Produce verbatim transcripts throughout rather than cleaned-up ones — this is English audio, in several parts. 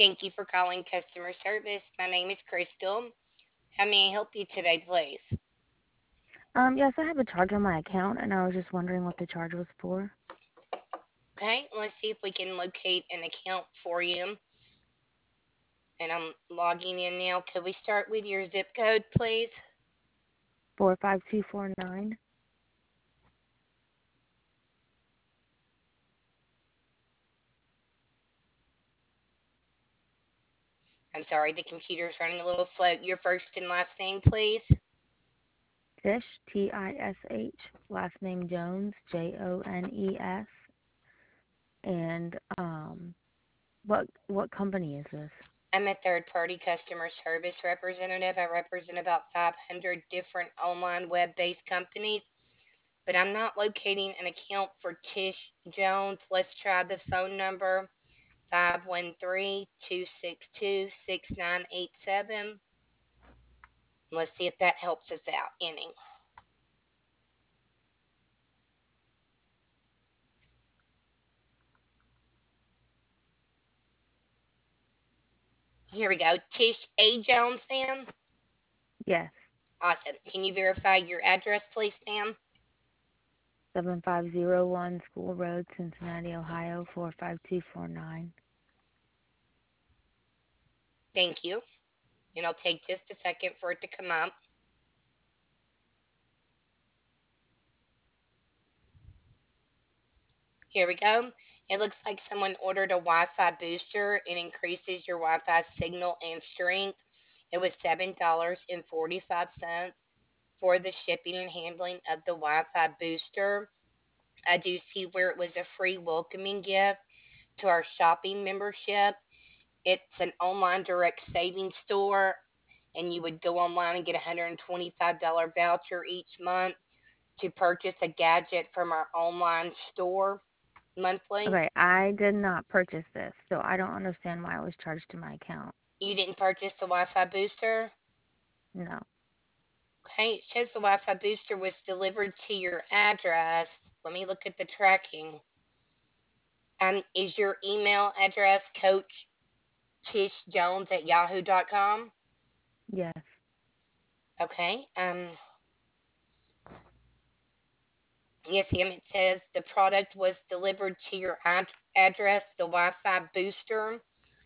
Thank you for calling customer service. My name is Crystal. How may I help you today, please? Um, yes, I have a charge on my account, and I was just wondering what the charge was for. Okay, let's see if we can locate an account for you. And I'm logging in now. Could we start with your zip code, please? Four five two four nine. I'm sorry, the computer's running a little slow. Your first and last name, please. Tish, T I S H. Last name Jones, J O N E S. And um, what what company is this? I'm a third party customer service representative. I represent about five hundred different online web based companies, but I'm not locating an account for Tish Jones. Let's try the phone number five one three, two six two, six nine eight seven. Let's see if that helps us out any. Here we go. Tish A. Jones, ma'am. Yes, Awesome. Can you verify your address, please, ma'am? seven five zero one School Road, Cincinnati, Ohio four five two four nine. Thank you. And I'll take just a second for it to come up. Here we go. It looks like someone ordered a Wi Fi booster. It increases your Wi Fi signal and strength. It was seven dollars and forty-five cents for the shipping and handling of the Wi Fi booster. I do see where it was a free welcoming gift to our shopping membership. It's an online direct savings store, and you would go online and get a one hundred twenty-five dollars voucher each month to purchase a gadget from our online store monthly. Okay, I did not purchase this, so I don't understand why it was charged to my account. You didn't purchase the Wi Fi booster? No. Okay, it shows the Wi Fi booster was delivered to your address. Let me look at the tracking. Um, is your email address Coach Tish Jones at yahoo dot com? Yes. Okay. Um, yes, ma'am. It says the product was delivered to your ad- address, the Wi Fi booster,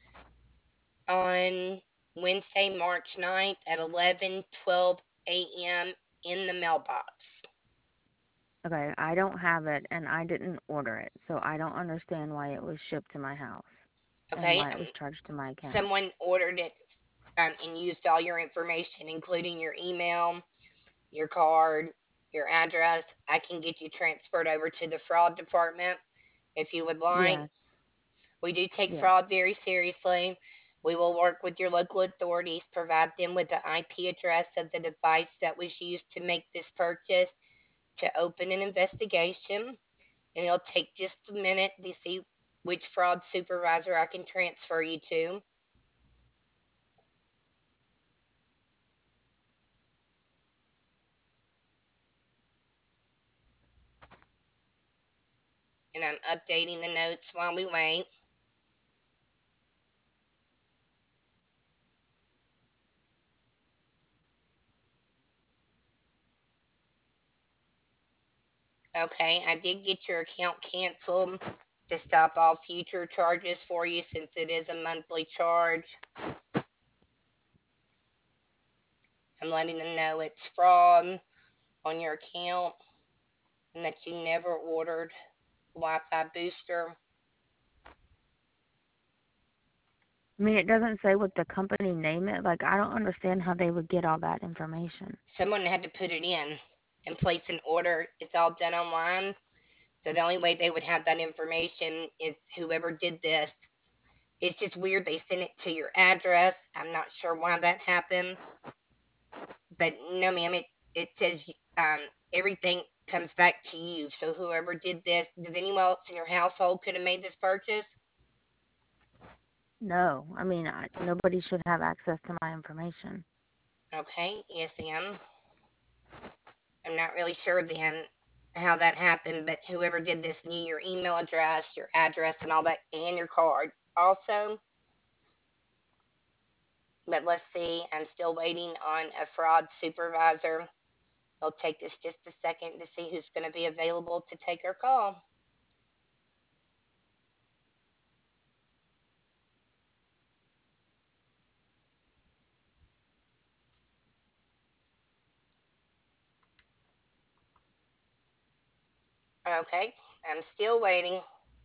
on Wednesday, March ninth at eleven twelve a m in the mailbox. Okay, I don't have it, and I didn't order it, so I don't understand why it was shipped to my house and Okay. why it Um, was charged to my account. someone ordered it um, and used all your information, including your email, your card, your address. I can get you transferred over to the fraud department if you would like. Yes, We do take yes. fraud very seriously. We will work with your local authorities, provide them with the I P address of the device that was used to make this purchase to open an investigation. And it'll take just a minute to see which fraud supervisor I can transfer you to. And I'm updating the notes while we wait. Okay, I did get your account canceled to stop all future charges for you since it is a monthly charge. I'm letting them know it's fraud on your account and that you never ordered Wi Fi booster. I mean, it doesn't say what the company name is. Like, I don't understand how they would get all that information. Someone had to put it in and place an order. It's all done online. So the only way they would have that information is whoever did this. It's just weird they sent it to your address. I'm not sure why that happened. But no, ma'am, it, it says um, everything comes back to you. So whoever did this, does anyone else in your household could have made this purchase? No, I mean, I, nobody should have access to my information. Okay, yes, ma'am. I'm not really sure then how that happened, but whoever did this knew your email address, your address, and all that, and your card. Also, But let's see, I'm still waiting on a fraud supervisor. It'll take us just a second to see who's going to be available to take our call. Okay, I'm still waiting.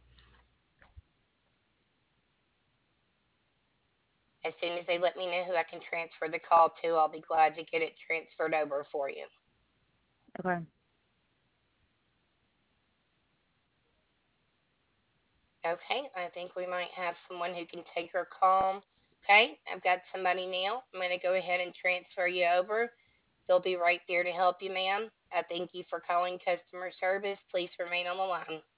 As soon as they let me know who I can transfer the call to, I'll be glad to get it transferred over for you. Okay. Okay, I think we might have someone who can take her call. Okay, I've got somebody now. I'm going to go ahead and transfer you over. They'll be right there to help you, ma'am. I thank you for calling customer service. Please remain on the line.